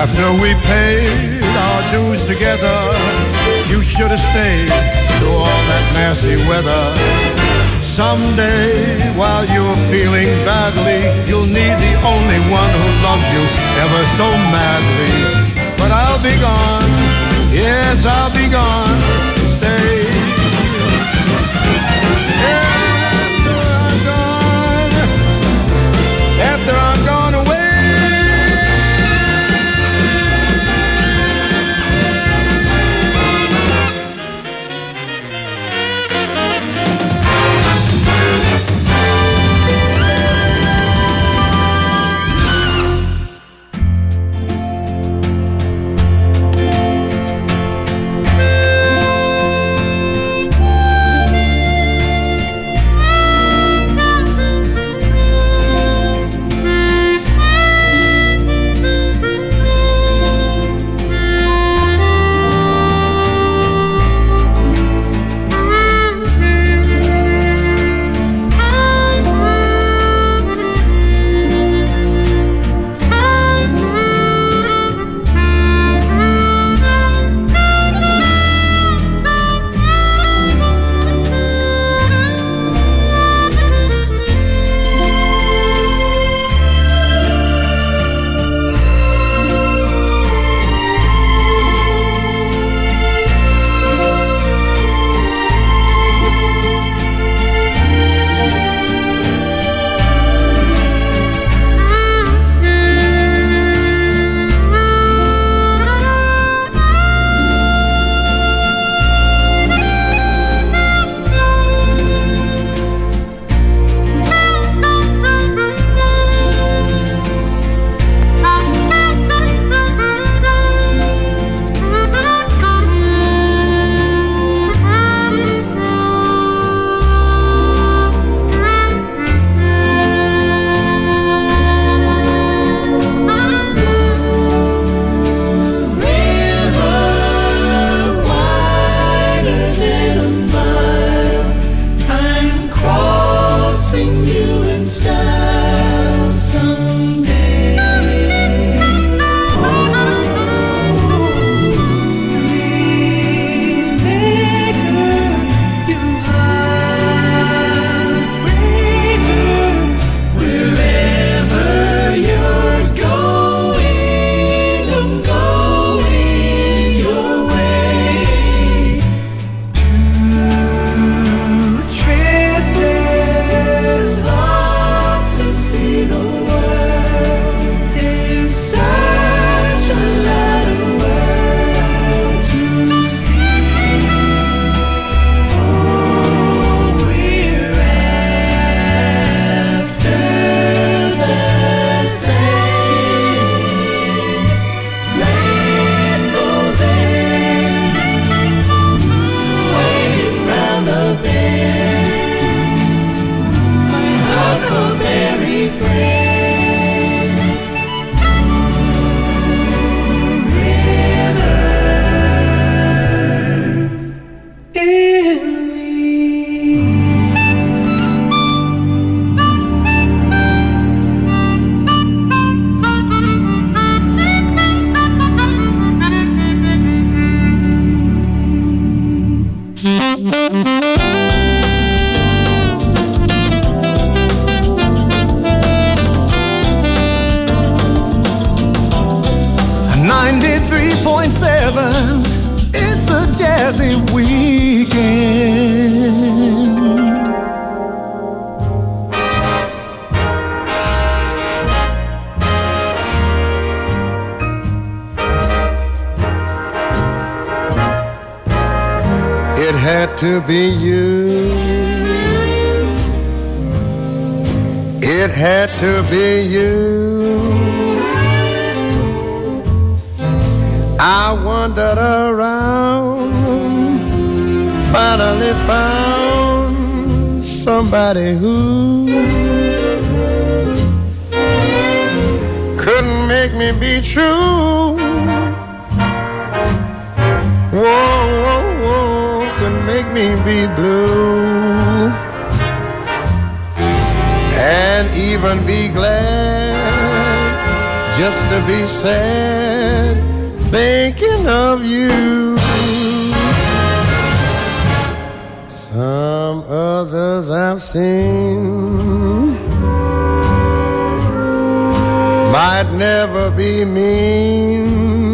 After we paid our dues together, you should have stayed through all that nasty weather. Someday, while you're feeling badly, you'll need the only one who loves you ever so madly. But I'll be gone, yes, I'll be gone to stay. After I'm gone away. It's a jazzy weekend. It had to be you. It had to be you. I wandered around, finally found somebody who couldn't make me be true. Whoa, whoa, whoa, couldn't make me be blue. And even be glad just to be sad thinking of you. Some others I've seen might never be mean,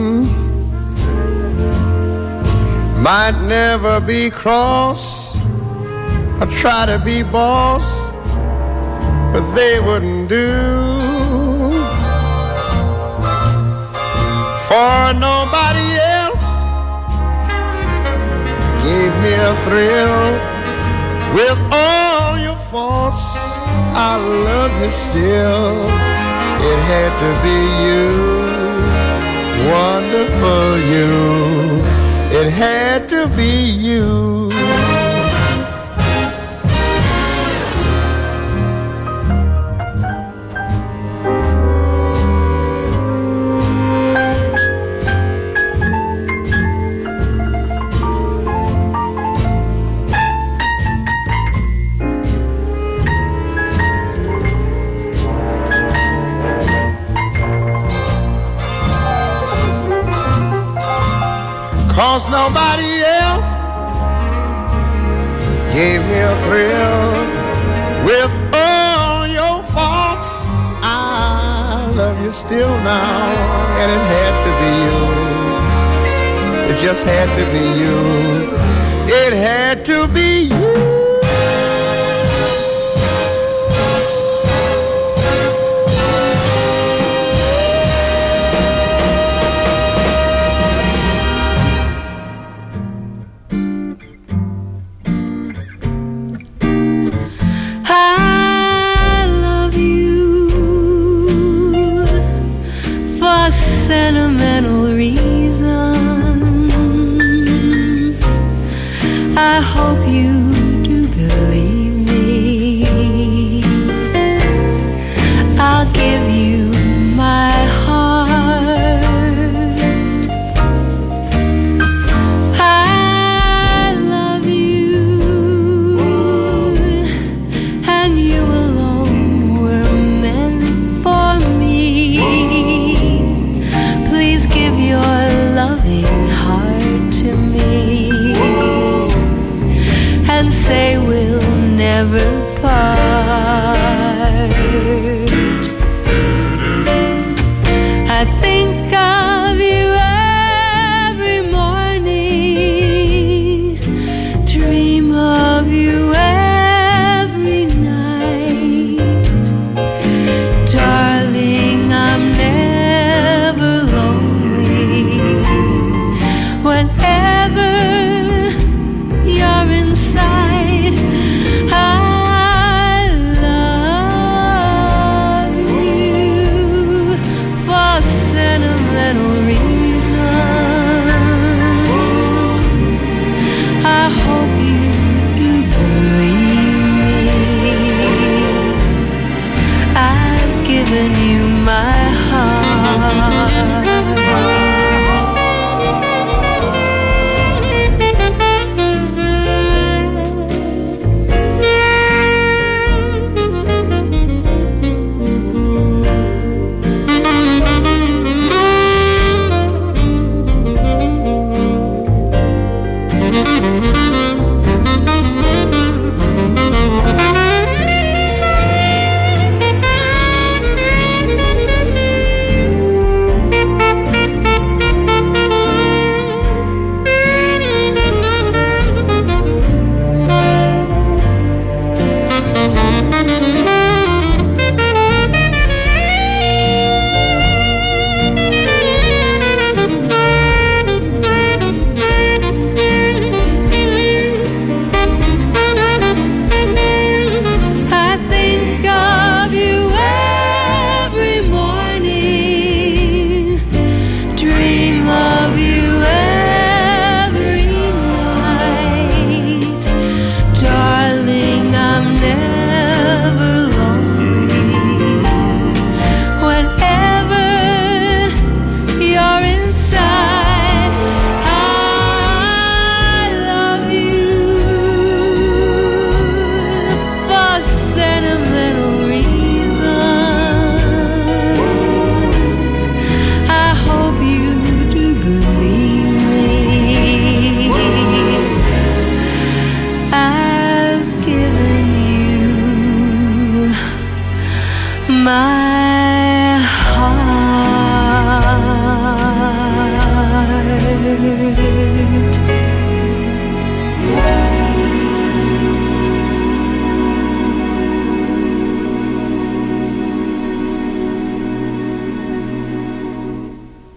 might never be cross or try to be boss, but they wouldn't do for nobody else gave me a thrill. With all your faults, I love you still. It had to be you, wonderful you. It had to be you. Cause nobody else gave me a thrill. With all your faults, I love you still now. And it had to be you. It just had to be you. It had to be you. Sentimental reasons, I hope you do believe me. I'll give you my heart. I love you, and you alone were meant for me. Please give your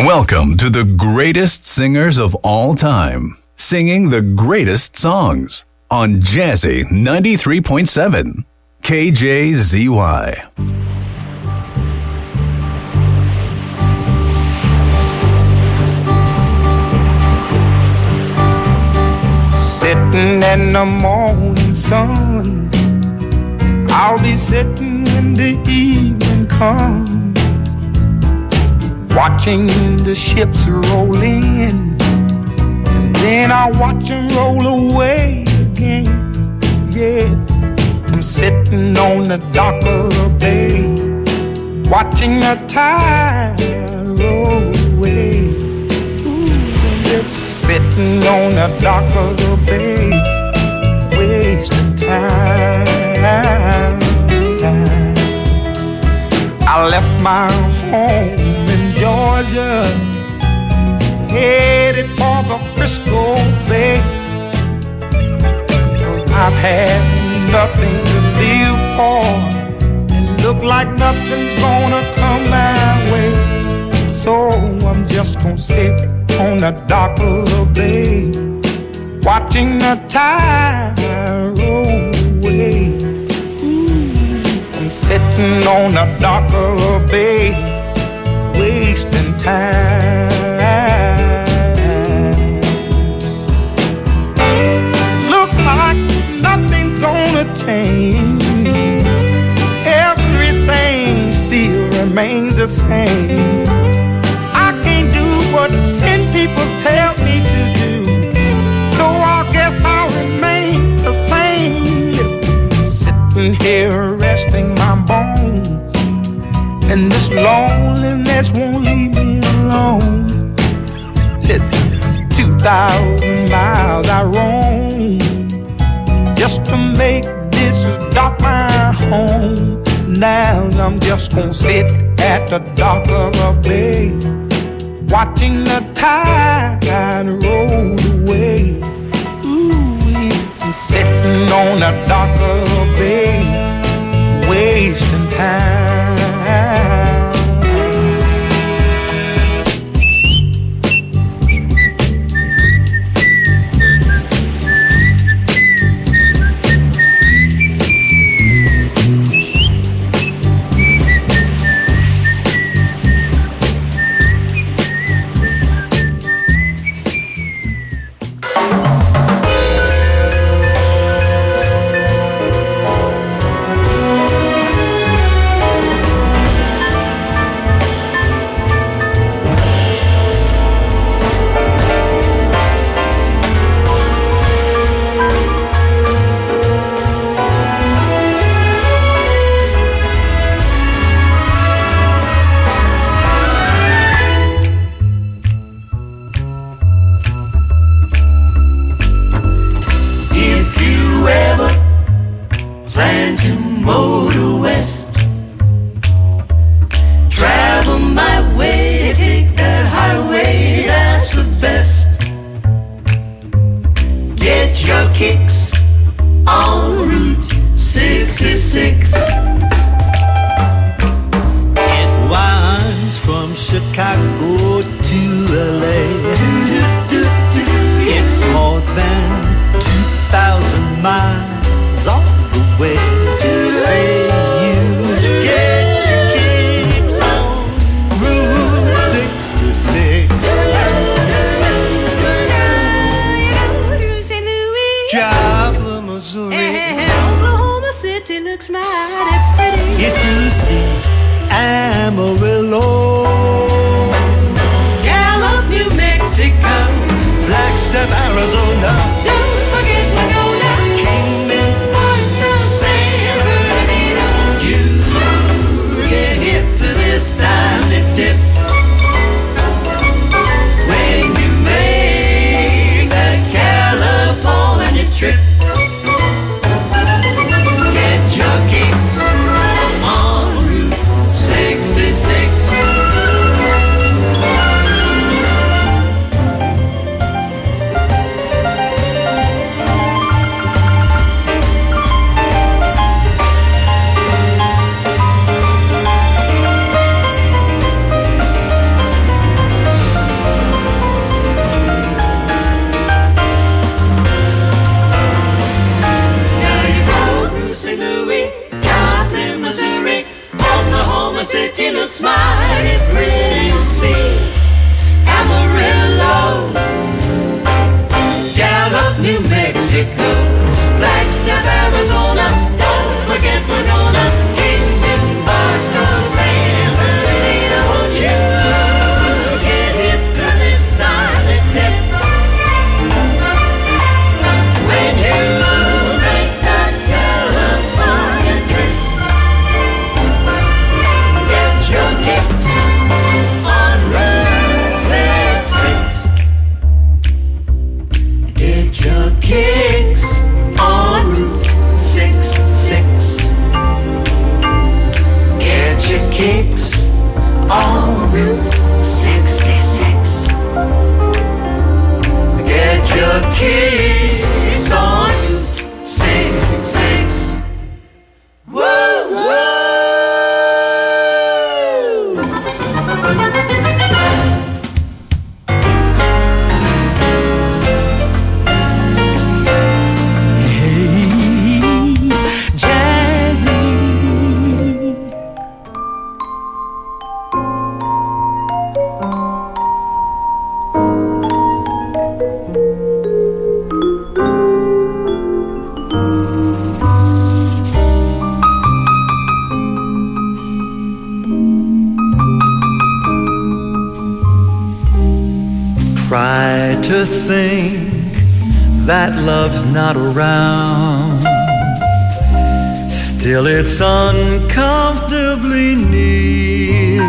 Welcome to the greatest singers of all time, singing the greatest songs on Jazzy 93.7, KJZY. Sitting in the morning sun, I'll be sitting when the evening comes, watching the ships roll in, and then I'll watch them roll away again. Yeah, I'm sitting on the dock of the bay, watching the tide roll away. Ooh, I'm just sitting on the dock of the bay, wasting time. I left my home in Georgia, headed for the Frisco Bay, 'cause I've had nothing to live for, and look like nothing's gonna come my way. So I'm just gonna sit on the dock of the bay, watching the tide roll away. I'm sitting on the dock of the bay, wasting time. Look like nothing's gonna change, everything still remains the same. I can't do what 10 people tell me to do, so I guess I'll remain the same. Listen, sitting here resting my bones, and this loneliness won't leave me alone. Listen, 2,000 miles I roam just to make this dock my home. Now I'm just gonna sit at the dock of a bay, watching the tide roll away. Ooh, I'm sitting on the dock of a bay, wasting time. Get your kicks on Route 66. to think that love's not around. Still it's uncomfortably near.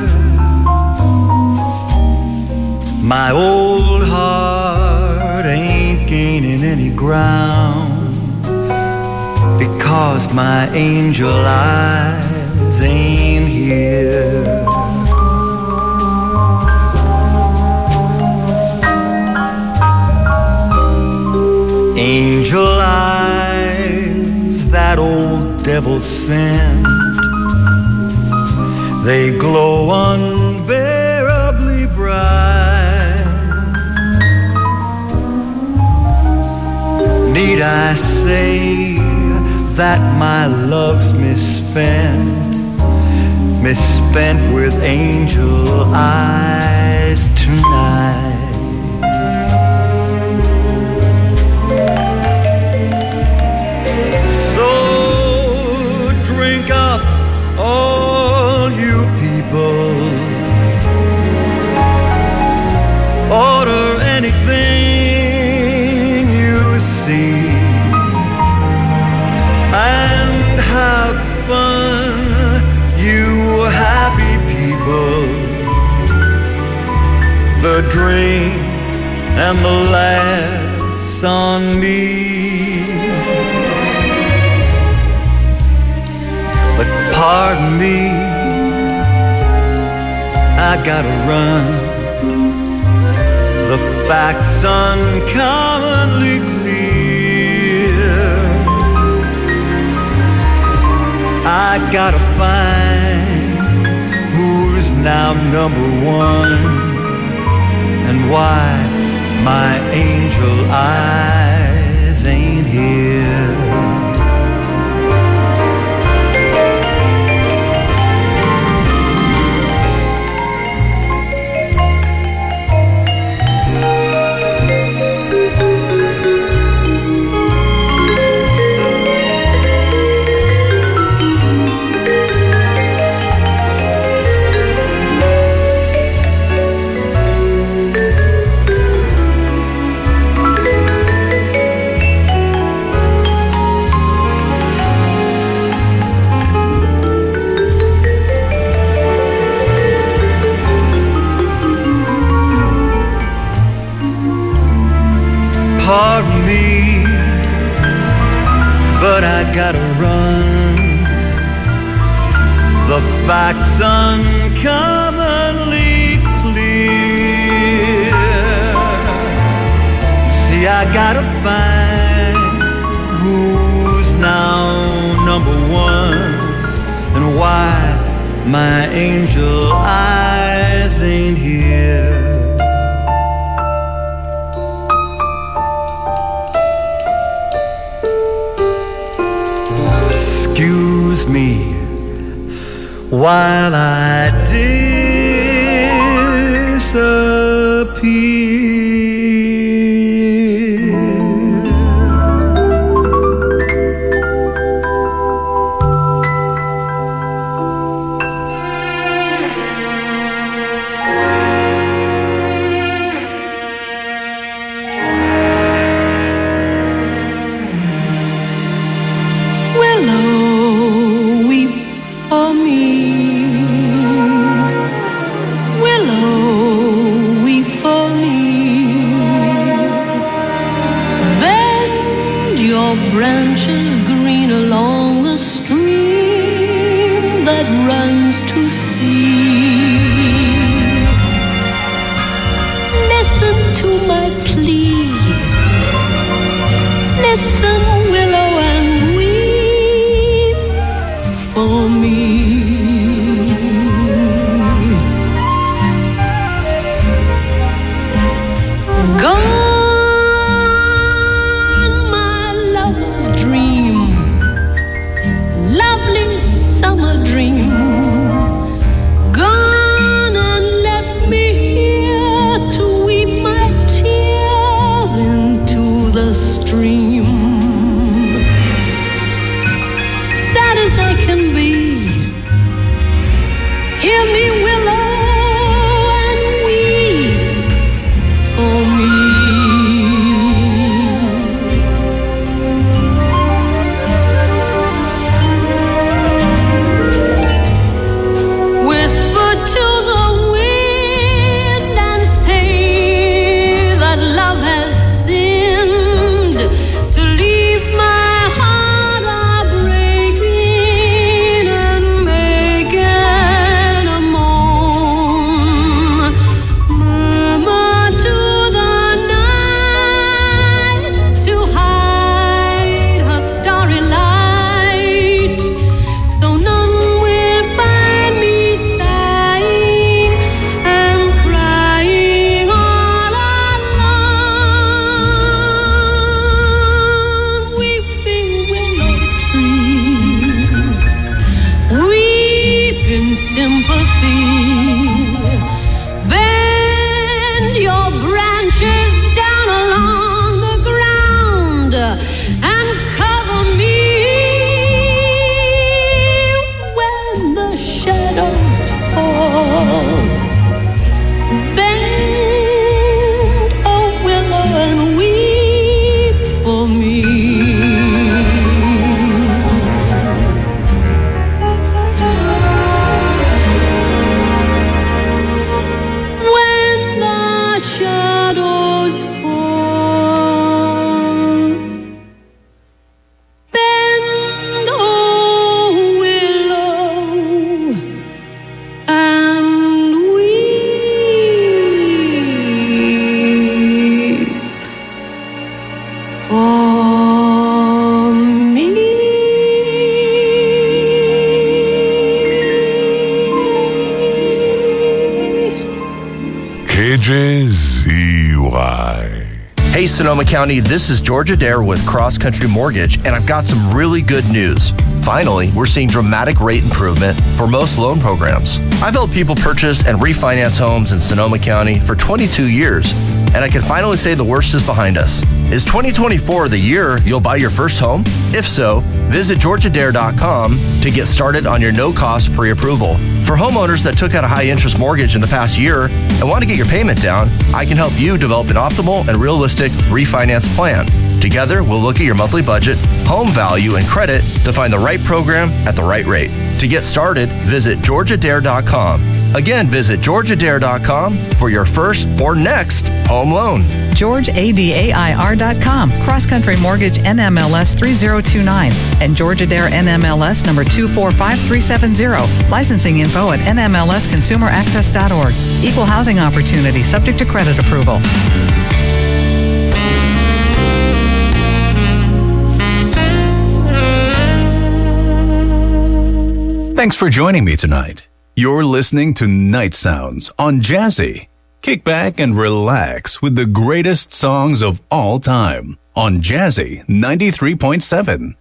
My old heart ain't gaining any ground, because my angel eyes ain't here. Angel eyes that old devil sent, they glow unbearably bright. Need I say that my love's misspent, misspent with angel eyes tonight? Drink up, all you people. Order anything you see, and have fun, you happy people. The drink and the laughs on me. But pardon me, I gotta run. The facts uncommonly clear. I gotta find who's now number one, and why my angel eyes ain't here. Pardon me, but I gotta run. The facts uncommonly clear. See, I gotta find who's now number one, and why my angel eyes ain't here. Excuse me while I disappear. KJZY. Hey Sonoma County, this is George Adair with Cross Country Mortgage, and I've got some really good news. Finally, we're seeing dramatic rate improvement for most loan programs. I've helped people purchase and refinance homes in Sonoma County for 22 years, and I can finally say the worst is behind us. Is 2024 the year you'll buy your first home? If so, visit georgeadair.com to get started on your no-cost pre-approval. For homeowners that took out a high-interest mortgage in the past year and want to get your payment down, I can help you develop an optimal and realistic refinance plan. Together, we'll look at your monthly budget, home value, and credit to find the right program at the right rate. To get started, visit georgeadair.com. Again, visit georgeadair.com for your first or next home loan. GeorgeADAIR.com, Cross Country Mortgage NMLS 3029, and George Adair NMLS number 245370. Licensing info at nmlsconsumeraccess.org. Equal housing opportunity, subject to credit approval. Thanks for joining me tonight. You're listening to Night Sounds on Jazzy. Kick back and relax with the greatest songs of all time on Jazzy 93.7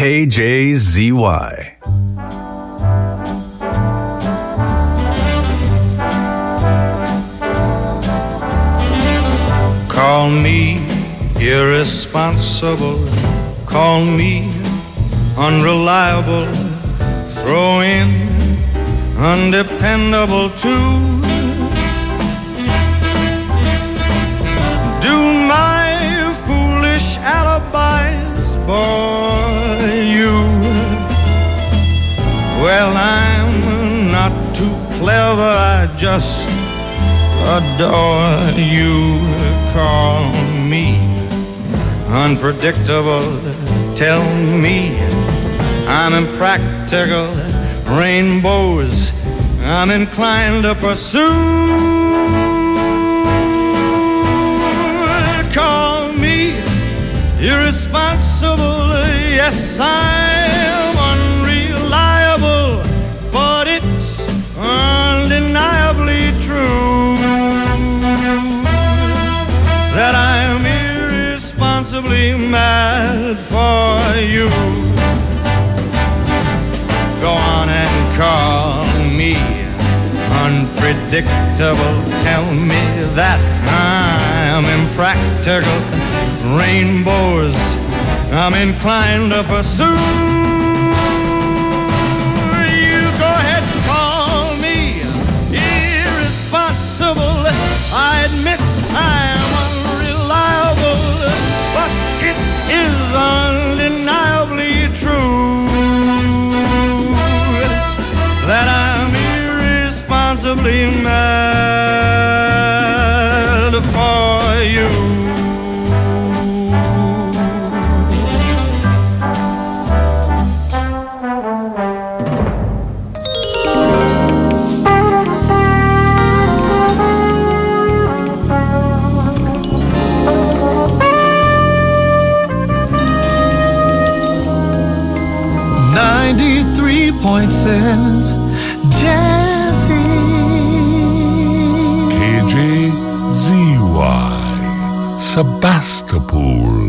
KJZY. Call me irresponsible, call me unreliable, throw in undependable too. Do my foolish alibis bore you? Well, I'm not too clever, I just adore you. Call me unpredictable, tell me I'm impractical, rainbows I'm inclined to pursue. Call me irresponsible, yes, I'm unreliable, but it's undeniably true that I'm irresponsibly mad for you. Go on and call me unpredictable, tell me that I'm impractical, rainbows I'm inclined to pursue. You go ahead and call me irresponsible, I admit I'm unreliable, but it is undeniably true that I'm irresponsibly mad for you. Jazzy KJZY. Sebastopol.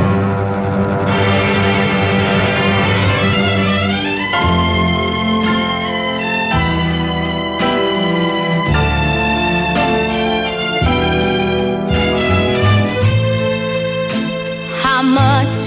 How much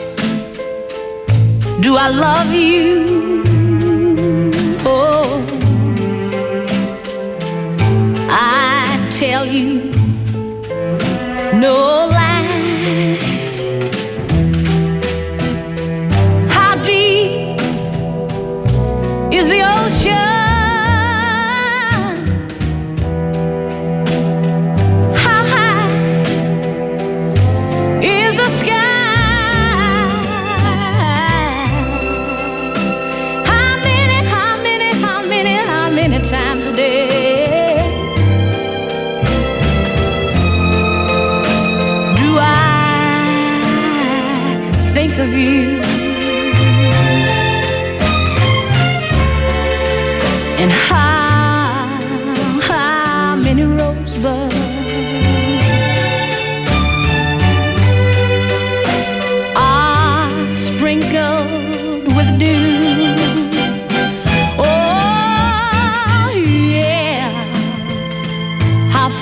do I love you? Oh, I tell you no lie. How deep is the ocean? How high is the sky? How many times a day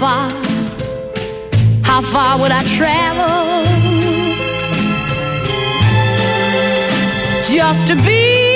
far would I travel just to be